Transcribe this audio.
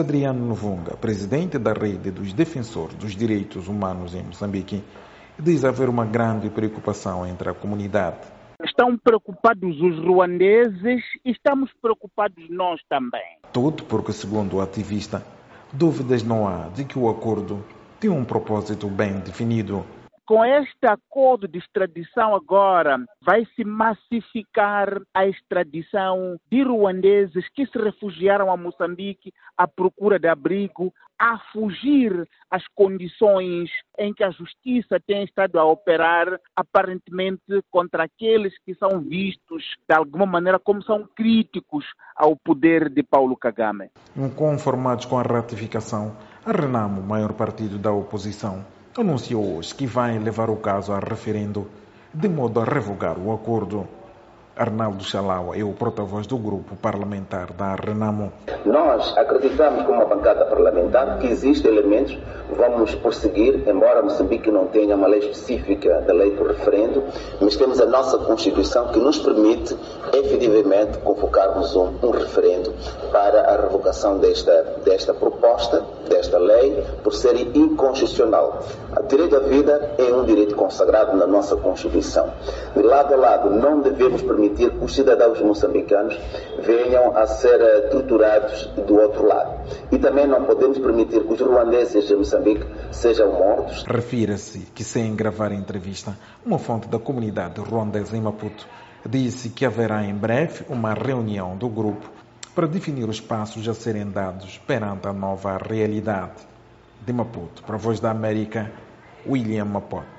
Adriano Novunga, presidente da Rede dos Defensores dos Direitos Humanos em Moçambique, diz haver uma grande preocupação entre a comunidade. Estão preocupados os ruandeses e estamos preocupados nós também. Tudo porque, segundo o ativista, dúvidas não há de que o acordo tem um propósito bem definido. Com este acordo de extradição agora, vai-se massificar a extradição de ruandeses que se refugiaram a Moçambique à procura de abrigo, a fugir às condições em que a justiça tem estado a operar, aparentemente contra aqueles que são vistos, de alguma maneira, como são críticos ao poder de Paulo Kagame. Inconformados com a ratificação, a Renamo, o maior partido da oposição, anunciou hoje que vai levar o caso a referendo de modo a revogar o acordo. Arnaldo Chalaua é o porta-voz do grupo parlamentar da Renamo. Nós acreditamos, como uma bancada parlamentar, que existem elementos, vamos prosseguir, embora Moçambique não tenha uma lei específica da lei do referendo, mas temos a nossa Constituição que nos permite, efetivamente, convocarmos um referendo para a revogação desta proposta, desta lei, por ser inconstitucional. O direito à vida é um direito consagrado na nossa Constituição. De lado a lado, não devemos permitir que os cidadãos moçambicanos venham a ser torturados do outro lado. E também não podemos permitir que os ruandeses de Moçambique sejam mortos. Refira-se que, sem gravar a entrevista, uma fonte da comunidade ruandesa em Maputo disse que haverá em breve uma reunião do grupo para definir os passos a serem dados perante a nova realidade. De Maputo, para a Voz da América, William Mapote.